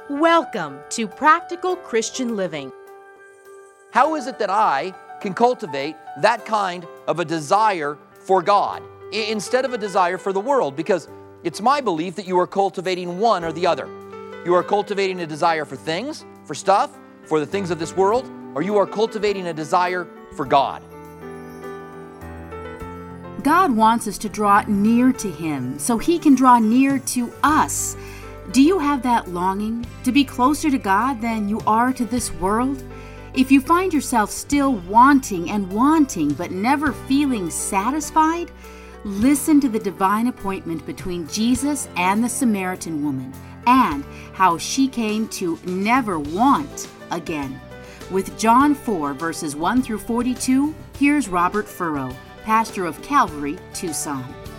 Welcome to Practical Christian Living. How is it that I can cultivate that kind of a desire for God instead of a desire for the world? Because it's my belief that you are cultivating one or the other. You are cultivating a desire for things, for stuff, for the things of this world, or you are cultivating a desire for God. God wants us to draw near to Him so He can draw near to us. Do you have that longing to be closer to God than you are to this world? If you find yourself still wanting but never feeling satisfied, listen to the divine appointment between Jesus and the Samaritan woman and how she came to never want again. With John 4, verses 1 through 42, here's Robert Furrow, pastor of Calvary, Tucson.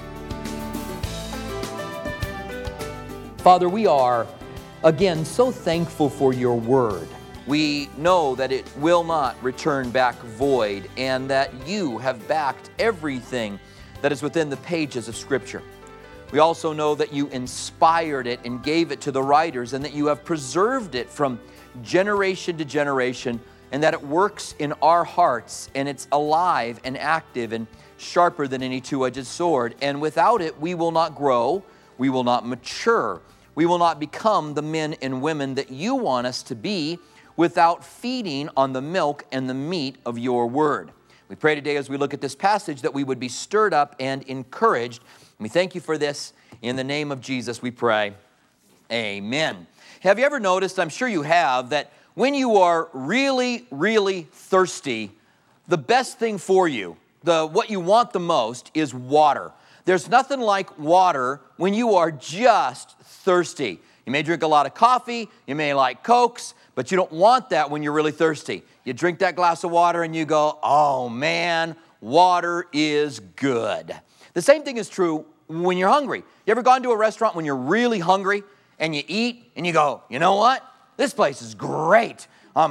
Father, we are, again, so thankful for your word. We know that it will not return back void and that you have backed everything that is within the pages of Scripture. We also know that you inspired it and gave it to the writers and that you have preserved it from generation to generation and that it works in our hearts and it's alive and active and sharper than any two-edged sword. And without it, we will not grow, we will not mature, we will not become the men and women that you want us to be without feeding on the milk and the meat of your word. We pray today as we look at this passage that we would be stirred up and encouraged. And we thank you for this. In the name of Jesus we pray. Amen. Have you ever noticed, I'm sure you have, that when you are really, really thirsty, the best thing for you, what you want the most is water. There's nothing like water when you are just thirsty. You may drink a lot of coffee, you may like Cokes, but you don't want that when you're really thirsty. You drink that glass of water and you go, oh man, water is good. The same thing is true when you're hungry. You ever gone to a restaurant when you're really hungry and you eat and you go, you know what? This place is great.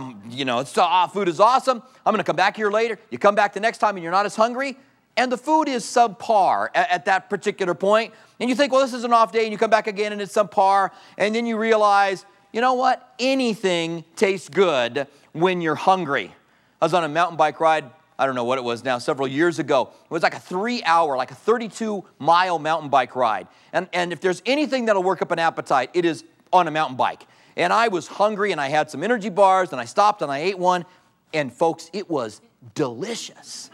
Food is awesome. I'm going to come back here later. You come back the next time and you're not as hungry and the food is subpar at that particular point. And you think, well, this is an off day, and you come back again and it's subpar. And then you realize, you know what? Anything tastes good when you're hungry. I was on a mountain bike ride, I don't know what it was now, several years ago. It was like a 3-hour, like a 32-mile mountain bike ride. And if there's anything that'll work up an appetite, it is on a mountain bike. And I was hungry, and I had some energy bars, and I stopped, and I ate one. And folks, it was delicious.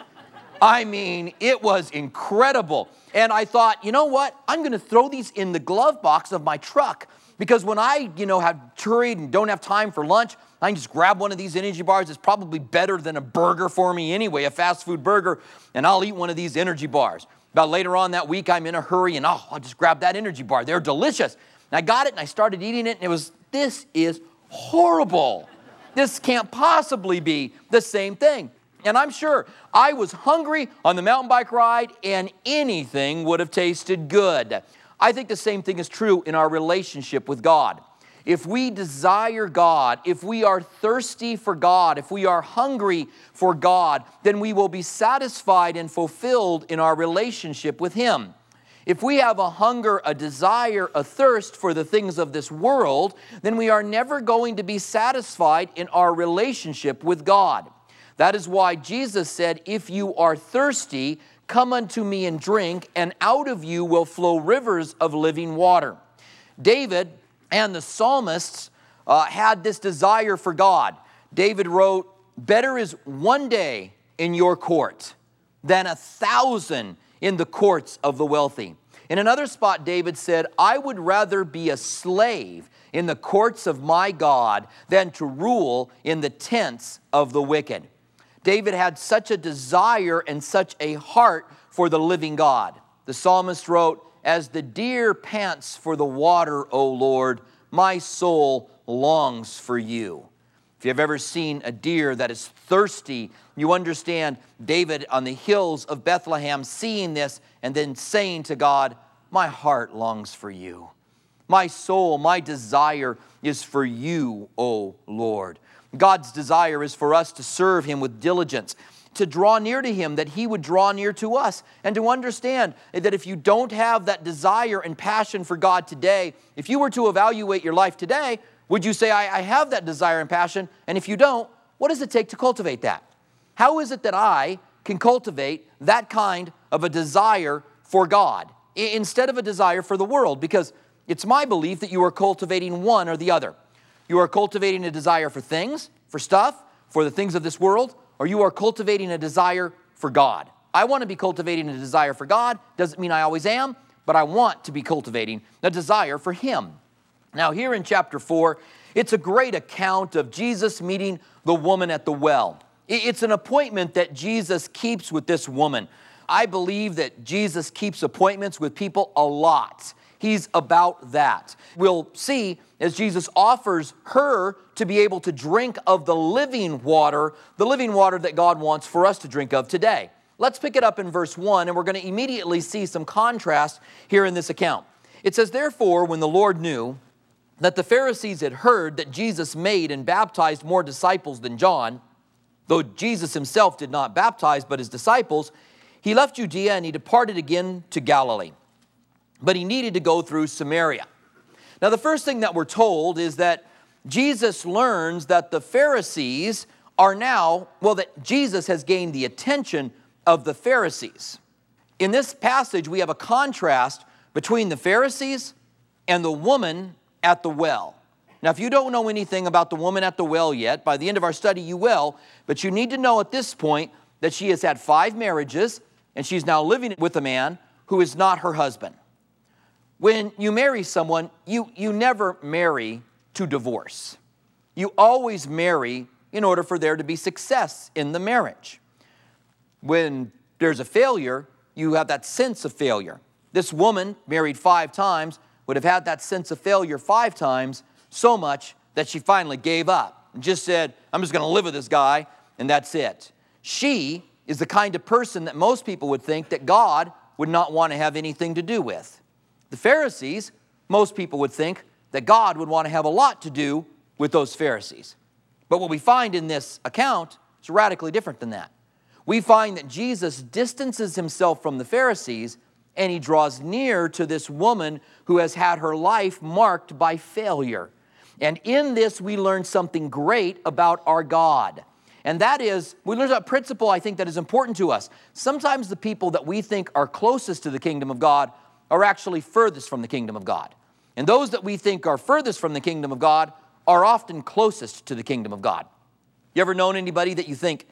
I mean, it was incredible. And I thought, you know what? I'm going to throw these in the glove box of my truck. Because when I, have hurried and don't have time for lunch, I can just grab one of these energy bars. It's probably better than a burger for me anyway, a fast food burger. And I'll eat one of these energy bars. About later on that week, I'm in a hurry and I'll just grab that energy bar. They're delicious. And I got it and I started eating it and this is horrible. This can't possibly be the same thing. And I'm sure I was hungry on the mountain bike ride and anything would have tasted good. I think the same thing is true in our relationship with God. If we desire God, if we are thirsty for God, if we are hungry for God, then we will be satisfied and fulfilled in our relationship with Him. If we have a hunger, a desire, a thirst for the things of this world, then we are never going to be satisfied in our relationship with God. That is why Jesus said, if you are thirsty, come unto me and drink, and out of you will flow rivers of living water. David and the psalmists had this desire for God. David wrote, better is one day in your court than 1,000 in the courts of the wealthy. In another spot, David said, I would rather be a slave in the courts of my God than to rule in the tents of the wicked. David had such a desire and such a heart for the living God. The psalmist wrote, as the deer pants for the water, O Lord, my soul longs for you. If you've ever seen a deer that is thirsty, you understand David on the hills of Bethlehem seeing this and then saying to God, my heart longs for you. My soul, my desire is for you, O Lord. God's desire is for us to serve Him with diligence, to draw near to Him, that He would draw near to us, and to understand that if you don't have that desire and passion for God today, if you were to evaluate your life today, Would you say, I have that desire and passion? And if you don't, what does it take to cultivate that? How is it that I can cultivate that kind of a desire for God instead of a desire for the world? Because it's my belief that you are cultivating one or the other. You are cultivating a desire for things, for stuff, for the things of this world, or you are cultivating a desire for God. I want to be cultivating a desire for God. Doesn't mean I always am, but I want to be cultivating a desire for Him. Now here in chapter 4, it's a great account of Jesus meeting the woman at the well. It's an appointment that Jesus keeps with this woman. I believe that Jesus keeps appointments with people a lot. He's about that. We'll see as Jesus offers her to be able to drink of the living water that God wants for us to drink of today. Let's pick it up in verse 1, and we're going to immediately see some contrast here in this account. It says, "Therefore, when the Lord knew that the Pharisees had heard that Jesus made and baptized more disciples than John, though Jesus himself did not baptize but his disciples, he left Judea and he departed again to Galilee. But he needed to go through Samaria." Now the first thing that we're told is that Jesus learns that the Pharisees are now, that Jesus has gained the attention of the Pharisees. In this passage, we have a contrast between the Pharisees and the woman at the well. Now, if you don't know anything about the woman at the well yet, by the end of our study you will, but you need to know at this point that she has had 5 marriages, and she's now living with a man who is not her husband. When you marry someone, you never marry to divorce. You always marry in order for there to be success in the marriage. When there's a failure, you have that sense of failure. This woman, married 5 times, would have had that sense of failure 5 times, so much that she finally gave up and just said, I'm just going to live with this guy, and that's it. She is the kind of person that most people would think that God would not want to have anything to do with. The Pharisees, most people would think that God would want to have a lot to do with those Pharisees. But what we find in this account is radically different than that. We find that Jesus distances himself from the Pharisees and he draws near to this woman who has had her life marked by failure. And in this, we learn something great about our God. And that is, we learn a principle I think that is important to us. Sometimes the people that we think are closest to the kingdom of God are actually furthest from the kingdom of God. And those that we think are furthest from the kingdom of God are often closest to the kingdom of God. You ever known anybody that you think,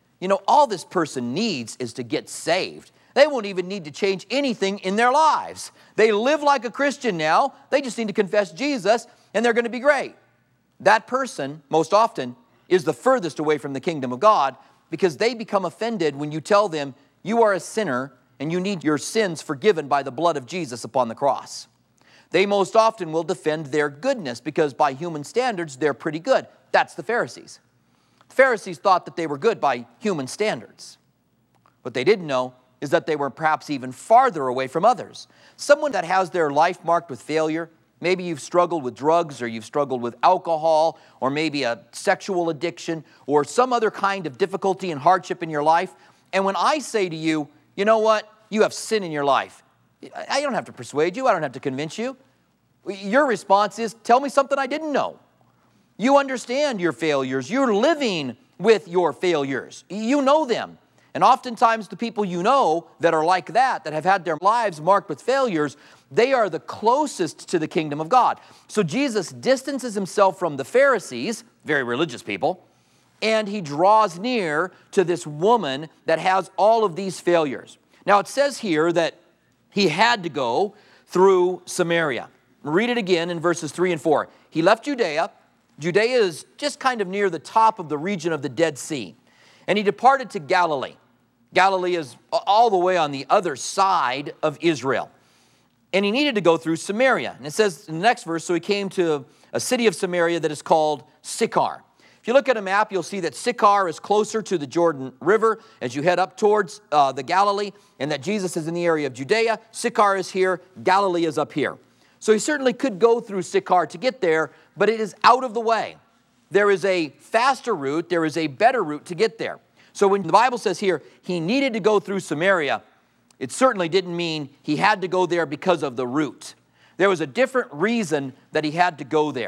all this person needs is to get saved? They won't even need to change anything in their lives. They live like a Christian now. They just need to confess Jesus, and they're going to be great. That person, most often, is the furthest away from the kingdom of God because they become offended when you tell them you are a sinner and you need your sins forgiven by the blood of Jesus upon the cross. They most often will defend their goodness because by human standards, they're pretty good. That's the Pharisees. The Pharisees thought that they were good by human standards. What they didn't know is that they were perhaps even farther away from others. Someone that has their life marked with failure, maybe you've struggled with drugs or you've struggled with alcohol or maybe a sexual addiction or some other kind of difficulty and hardship in your life. And when I say to you, you know what, you have sin in your life, I don't have to persuade you, I don't have to convince you. Your response is, tell me something I didn't know. You understand your failures, you're living with your failures, you know them. And oftentimes the people you know that are like that have had their lives marked with failures, they are the closest to the kingdom of God. So Jesus distances himself from the Pharisees, very religious people, and he draws near to this woman that has all of these failures. Now it says here that he had to go through Samaria. Read it again in verses 3 and 4. He left Judea. Judea is just kind of near the top of the region of the Dead Sea. And he departed to Galilee. Galilee is all the way on the other side of Israel. And he needed to go through Samaria. And it says in the next verse, so he came to a city of Samaria that is called Sychar. If you look at a map, you'll see that Sychar is closer to the Jordan River as you head up towards the Galilee, and that Jesus is in the area of Judea. Sychar is here, Galilee is up here. So he certainly could go through Sychar to get there, but it is out of the way. There is a faster route, there is a better route to get there. So when the Bible says here, he needed to go through Samaria, it certainly didn't mean he had to go there because of the route. There was a different reason that he had to go there.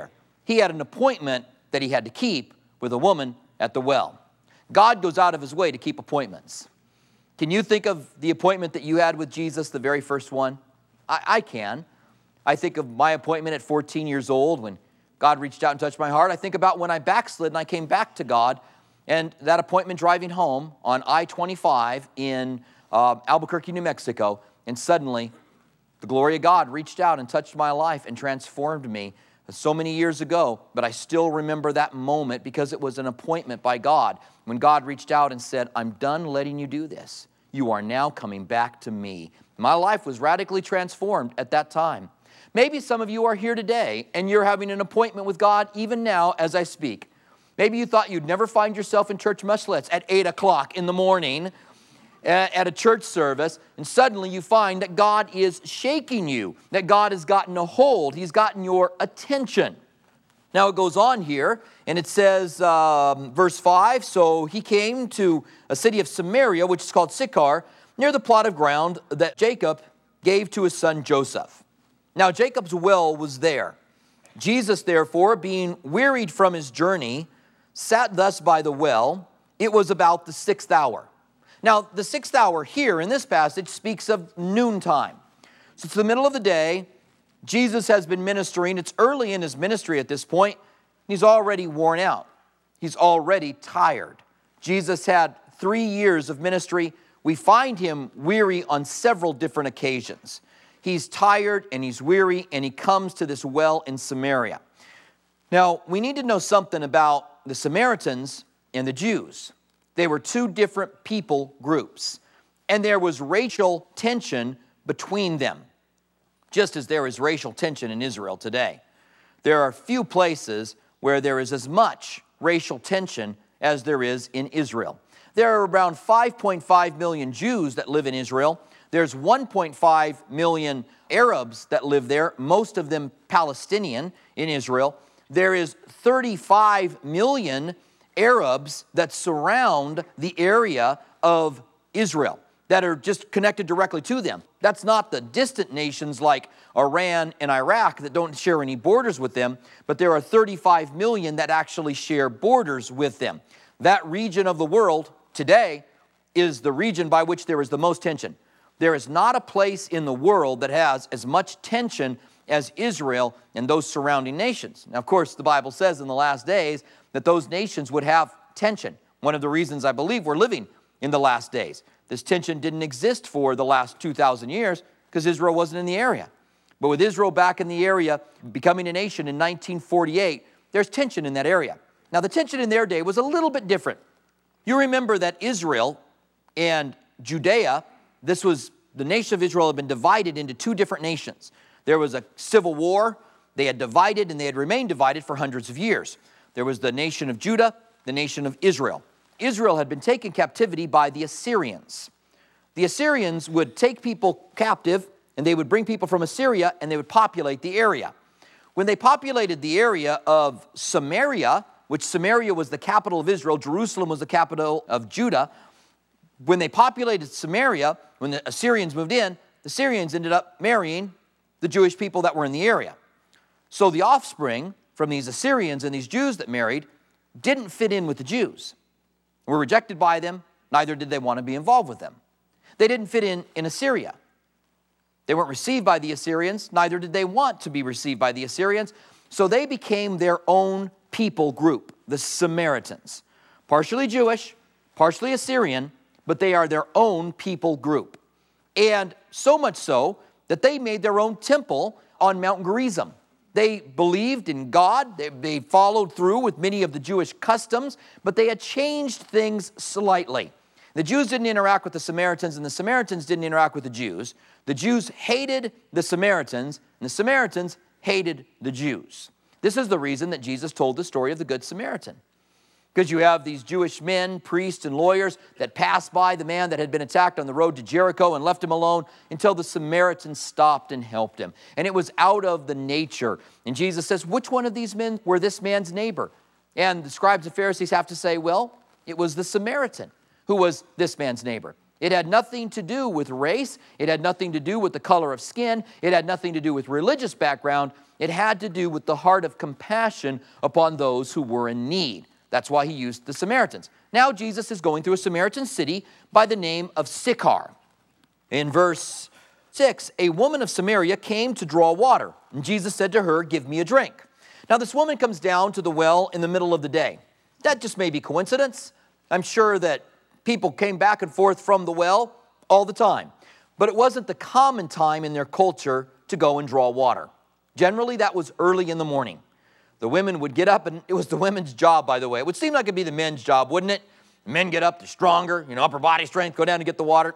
He had an appointment that he had to keep with a woman at the well. God goes out of his way to keep appointments. Can you think of the appointment that you had with Jesus, the very first one? I can. I think of my appointment at 14 years old when God reached out and touched my heart. I think about when I backslid and I came back to God, and that appointment driving home on I-25 in Albuquerque, New Mexico, and suddenly the glory of God reached out and touched my life and transformed me so many years ago, but I still remember that moment because it was an appointment by God when God reached out and said, I'm done letting you do this. You are now coming back to me. My life was radically transformed at that time. Maybe some of you are here today and you're having an appointment with God even now as I speak. Maybe you thought you'd never find yourself in church, much less at 8 o'clock in the morning at a church service, and suddenly you find that God is shaking you, that God has gotten a hold. He's gotten your attention. Now it goes on here, and it says, verse 5, so he came to a city of Samaria, which is called Sychar, near the plot of ground that Jacob gave to his son Joseph. Now Jacob's well was there. Jesus, therefore, being wearied from his journey, sat thus by the well. It was about the 6th hour. Now, the 6th hour here in this passage speaks of noontime. So it's the middle of the day. Jesus has been ministering. It's early in his ministry at this point. He's already worn out. He's already tired. Jesus had 3 years of ministry. We find him weary on several different occasions. He's tired and he's weary, and he comes to this well in Samaria. Now, we need to know something about the Samaritans and the Jews. They were two different people groups, and there was racial tension between them, just as there is racial tension in Israel today. There are few places where there is as much racial tension as there is in Israel. There are around 5.5 million Jews that live in Israel. There's 1.5 million Arabs that live there, most of them Palestinian in Israel. There is 35 million Arabs that surround the area of Israel that are just connected directly to them. That's not the distant nations like Iran and Iraq that don't share any borders with them, but there are 35 million that actually share borders with them. That region of the world today is the region by which there is the most tension. There is not a place in the world that has as much tension as Israel and those surrounding nations. Now, of course, the Bible says in the last days that those nations would have tension. One of the reasons I believe we're living in the last days. This tension didn't exist for the last 2,000 years because Israel wasn't in the area. But with Israel back in the area, becoming a nation in 1948, there's tension in that area. Now, the tension in their day was a little bit different. You remember that Israel and Judea, the nation of Israel had been divided into two different nations. There was a civil war. They had divided, and they had remained divided for hundreds of years. There was the nation of Judah, the nation of Israel. Israel had been taken captivity by the Assyrians. The Assyrians would take people captive, and they would bring people from Assyria, and they would populate the area. When they populated the area of Samaria, which Samaria was the capital of Israel, Jerusalem was the capital of Judah, when they populated Samaria, when the Assyrians moved in, the Syrians ended up marrying the Jewish people that were in the area. So the offspring from these Assyrians and these Jews that married didn't fit in with the Jews, were rejected by them, neither did they want to be involved with them. They didn't fit in Assyria. They weren't received by the Assyrians, neither did they want to be received by the Assyrians, so they became their own people group, the Samaritans. Partially Jewish, partially Assyrian, but they are their own people group. And so much so that they made their own temple on Mount Gerizim. They believed in God. They followed through with many of the Jewish customs, but they had changed things slightly. The Jews didn't interact with the Samaritans, and the Samaritans didn't interact with the Jews. The Jews hated the Samaritans, and the Samaritans hated the Jews. This is the reason that Jesus told the story of the Good Samaritan. Because you have these Jewish men, priests, and lawyers that passed by the man that had been attacked on the road to Jericho and left him alone until the Samaritans stopped and helped him. And it was out of the nature. And Jesus says, which one of these men were this man's neighbor? And the scribes and Pharisees have to say, well, it was the Samaritan who was this man's neighbor. It had nothing to do with race. It had nothing to do with the color of skin. It had nothing to do with religious background. It had to do with the heart of compassion upon those who were in need. That's why he used the Samaritans. Now Jesus is going through a Samaritan city by the name of Sychar. In verse 6, a woman of Samaria came to draw water, and Jesus said to her, "Give me a drink." Now this woman comes down to the well in the middle of the day. That just may be coincidence. I'm sure that people came back and forth from the well all the time. But it wasn't the common time in their culture to go and draw water. Generally, that was early in the morning. The women would get up, and it was the women's job, by the way. It would seem like it'd be the men's job, wouldn't it? Men get up, they're stronger, upper body strength, go down and get the water.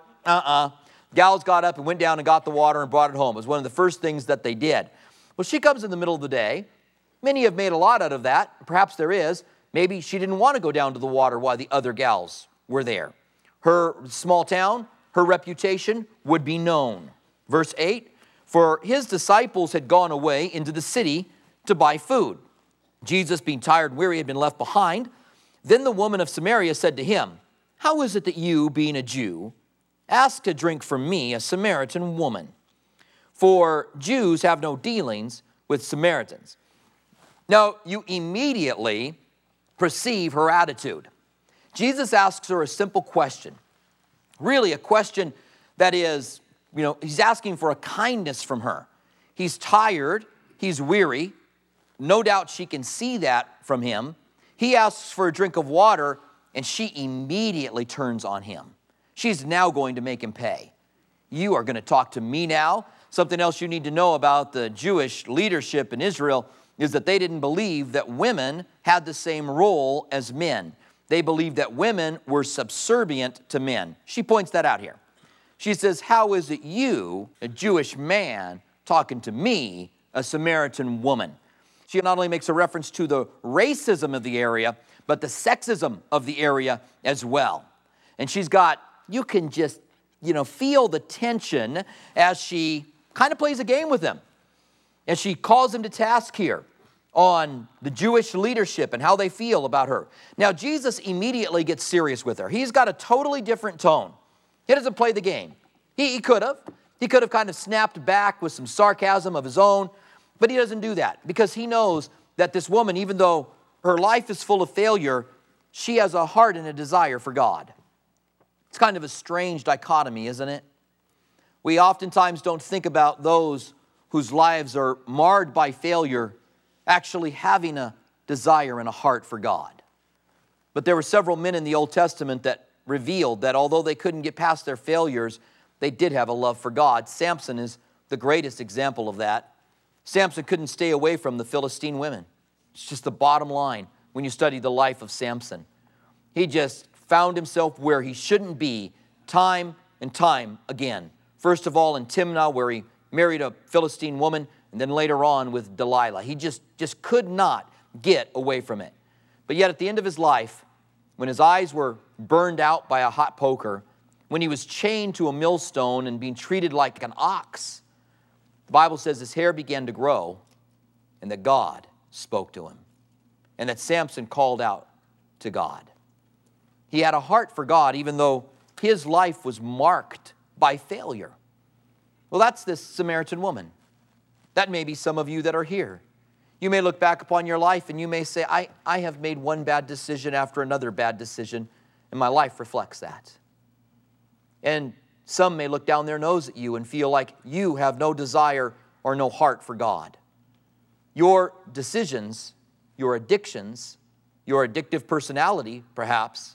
Gals got up and went down and got the water and brought it home. It was one of the first things that they did. Well, she comes in the middle of the day. Many have made a lot out of that. Perhaps there is. Maybe she didn't want to go down to the water while the other gals were there. Her small town, her reputation would be known. Verse 8, for his disciples had gone away into the city to buy food. Jesus, being tired and weary, had been left behind. Then the woman of Samaria said to him, "How is it that you, being a Jew, ask to drink from me, a Samaritan woman? For Jews have no dealings with Samaritans." Now, you immediately perceive her attitude. Jesus asks her a simple question. Really a question that is, he's asking for a kindness from her. He's tired, he's weary. No doubt she can see that from him. He asks for a drink of water, and she immediately turns on him. She's now going to make him pay. You are going to talk to me now. Something else you need to know about the Jewish leadership in Israel is that they didn't believe that women had the same role as men. They believed that women were subservient to men. She points that out here. She says, "How is it you, a Jewish man, talking to me, a Samaritan woman?" She not only makes a reference to the racism of the area, but the sexism of the area as well. And you can just, feel the tension as she kind of plays a game with them. And she calls him to task here on the Jewish leadership and how they feel about her. Now, Jesus immediately gets serious with her. He's got a totally different tone. He doesn't play the game. He could have. He could have kind of snapped back with some sarcasm of his own, but he doesn't do that because he knows that this woman, even though her life is full of failure, she has a heart and a desire for God. It's kind of a strange dichotomy, isn't it? We oftentimes don't think about those whose lives are marred by failure actually having a desire and a heart for God. But there were several men in the Old Testament that revealed that although they couldn't get past their failures, they did have a love for God. Samson is the greatest example of that. Samson couldn't stay away from the Philistine women. It's just the bottom line when you study the life of Samson. He just found himself where he shouldn't be time and time again. First of all in Timnah, where he married a Philistine woman, and then later on with Delilah. He just could not get away from it. But yet at the end of his life, when his eyes were burned out by a hot poker, when he was chained to a millstone and being treated like an ox, the Bible says his hair began to grow and that God spoke to him and that Samson called out to God. He had a heart for God even though his life was marked by failure. Well, that's this Samaritan woman. That may be some of you that are here. You may look back upon your life and you may say, I have made one bad decision after another bad decision, and my life reflects that. And some may look down their nose at you and feel like you have no desire or no heart for God. Your decisions, your addictions, your addictive personality, perhaps,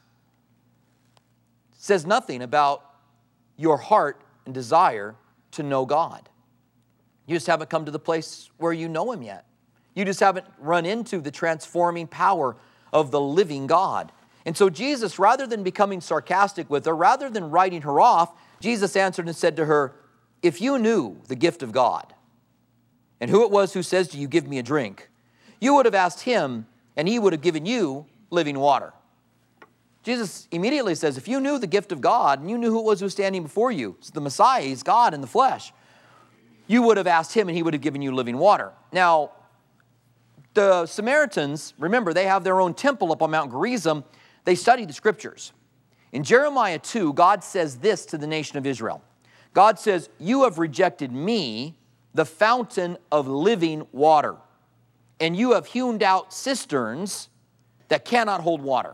says nothing about your heart and desire to know God. You just haven't come to the place where you know Him yet. You just haven't run into the transforming power of the living God. And so Jesus, rather than becoming sarcastic with her, rather than writing her off, Jesus answered and said to her, "If you knew the gift of God and who it was who says to you, 'Give me a drink,' you would have asked Him and He would have given you living water." Jesus immediately says, if you knew the gift of God and you knew who it was who was standing before you, it's the Messiah, He's God in the flesh, you would have asked Him and He would have given you living water. Now, the Samaritans, remember, they have their own temple up on Mount Gerizim. They study the Scriptures. In Jeremiah 2, God says this to the nation of Israel. God says, "You have rejected me, the fountain of living water, and you have hewn out cisterns that cannot hold water."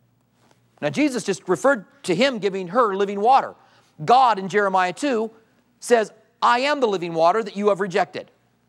Now, Jesus just referred to him giving her living water. God in Jeremiah 2 says, "I am the living water that you have rejected."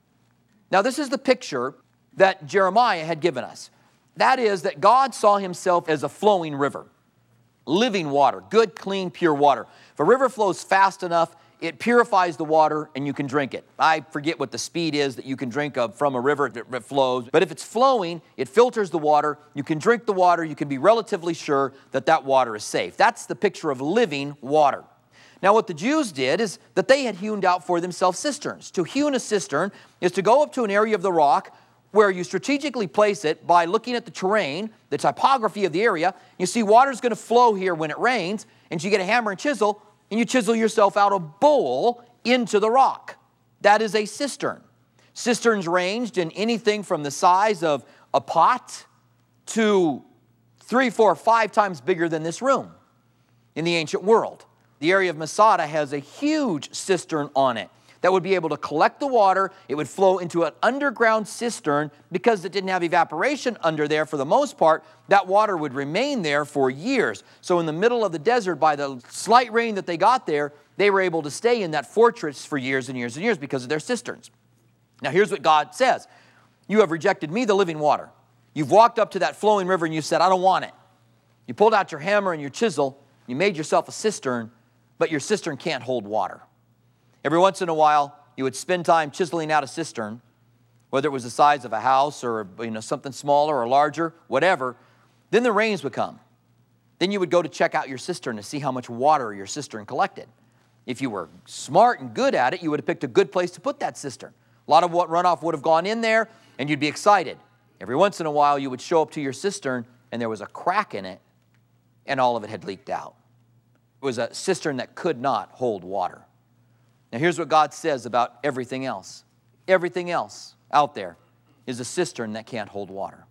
Now, this is the picture that Jeremiah had given us. That is that God saw himself as a flowing river, living water, good, clean, pure water. If a river flows fast enough, it purifies the water and you can drink it. I forget what the speed is that you can drink from a river that flows, but if it's flowing, it filters the water, you can drink the water, you can be relatively sure that that water is safe. That's the picture of living water. Now, what the Jews did is that they had hewn out for themselves cisterns. To hewn a cistern is to go up to an area of the rock where you strategically place it by looking at the terrain, the topography of the area. You see water's going to flow here when it rains, and you get a hammer and chisel, and you chisel yourself out a bowl into the rock. That is a cistern. Cisterns ranged in anything from the size of a pot to 3, 4, 5 times bigger than this room in the ancient world. The area of Masada has a huge cistern on it that would be able to collect the water. It would flow into an underground cistern. Because it didn't have evaporation under there for the most part, that water would remain there for years. So in the middle of the desert, by the slight rain that they got there, they were able to stay in that fortress for years and years and years because of their cisterns. Now here's what God says. "You have rejected me, the living water. You've walked up to that flowing river and you said, 'I don't want it.' You pulled out your hammer and your chisel, you made yourself a cistern, but your cistern can't hold water." Every once in a while, you would spend time chiseling out a cistern, whether it was the size of a house or something smaller or larger, whatever. Then the rains would come. Then you would go to check out your cistern to see how much water your cistern collected. If you were smart and good at it, you would have picked a good place to put that cistern. A lot of what runoff would have gone in there, and you'd be excited. Every once in a while, you would show up to your cistern, and there was a crack in it, and all of it had leaked out. It was a cistern that could not hold water. Now here's what God says about everything else. Everything else out there is a cistern that can't hold water.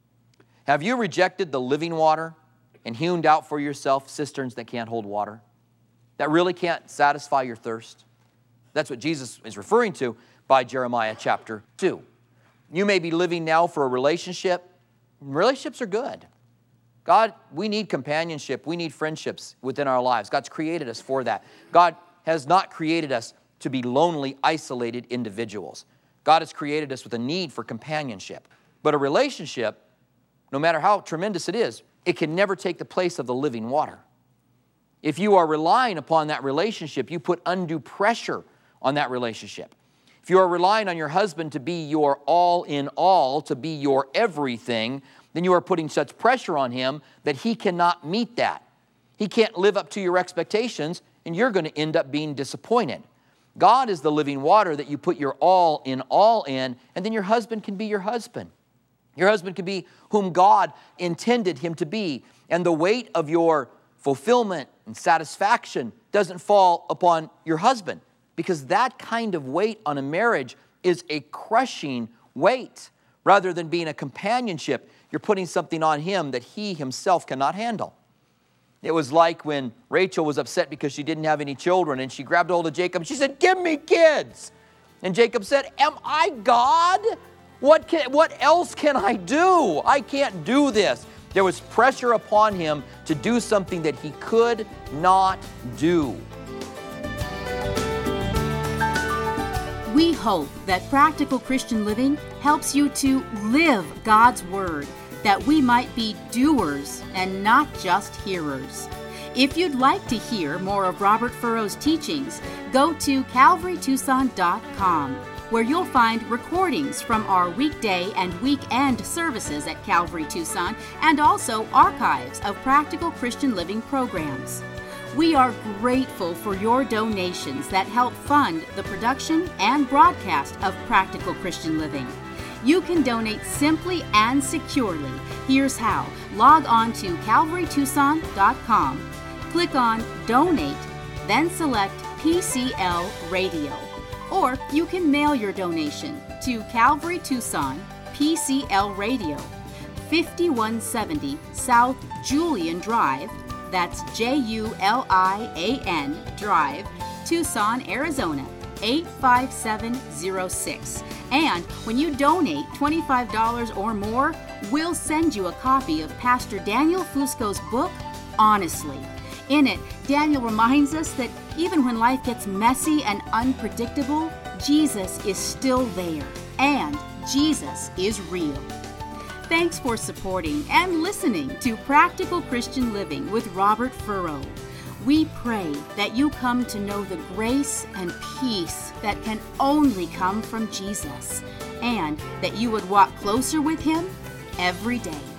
Have you rejected the living water and hewn out for yourself cisterns that can't hold water? That really can't satisfy your thirst? That's what Jesus is referring to by Jeremiah chapter 2. You may be living now for a relationship. Relationships are good. God, we need companionship. We need friendships within our lives. God's created us for that. God has not created us to be lonely, isolated individuals. God has created us with a need for companionship. But a relationship, no matter how tremendous it is, it can never take the place of the living water. If you are relying upon that relationship, you put undue pressure on that relationship. If you are relying on your husband to be your all in all, to be your everything, then you are putting such pressure on him that he cannot meet that. He can't live up to your expectations, and you're going to end up being disappointed. God is the living water that you put your all in, and then your husband can be your husband. Your husband can be whom God intended him to be, and the weight of your fulfillment and satisfaction doesn't fall upon your husband, because that kind of weight on a marriage is a crushing weight. Rather than being a companionship, you're putting something on him that he himself cannot handle. It was like when Rachel was upset because she didn't have any children, and she grabbed hold of Jacob and she said, "Give me kids." And Jacob said, "Am I God? What else can I do? I can't do this." There was pressure upon him to do something that he could not do. We hope that Practical Christian Living helps you to live God's Word, that we might be doers and not just hearers. If you'd like to hear more of Robert Furrow's teachings, go to calvarytucson.com, where you'll find recordings from our weekday and weekend services at Calvary Tucson, and also archives of Practical Christian Living programs. We are grateful for your donations that help fund the production and broadcast of Practical Christian Living. You can donate simply and securely. Here's how. Log on to calvarytucson.com, click on Donate, then select PCL Radio. Or you can mail your donation to Calvary Tucson, PCL Radio, 5170 South Julian Drive. That's Julian Drive, Tucson, Arizona, 85706. And when you donate $25 or more, we'll send you a copy of Pastor Daniel Fusco's book, Honestly. In it, Daniel reminds us that even when life gets messy and unpredictable, Jesus is still there, and Jesus is real. Thanks for supporting and listening to Practical Christian Living with Robert Furrow. We pray that you come to know the grace and peace that can only come from Jesus, and that you would walk closer with Him every day.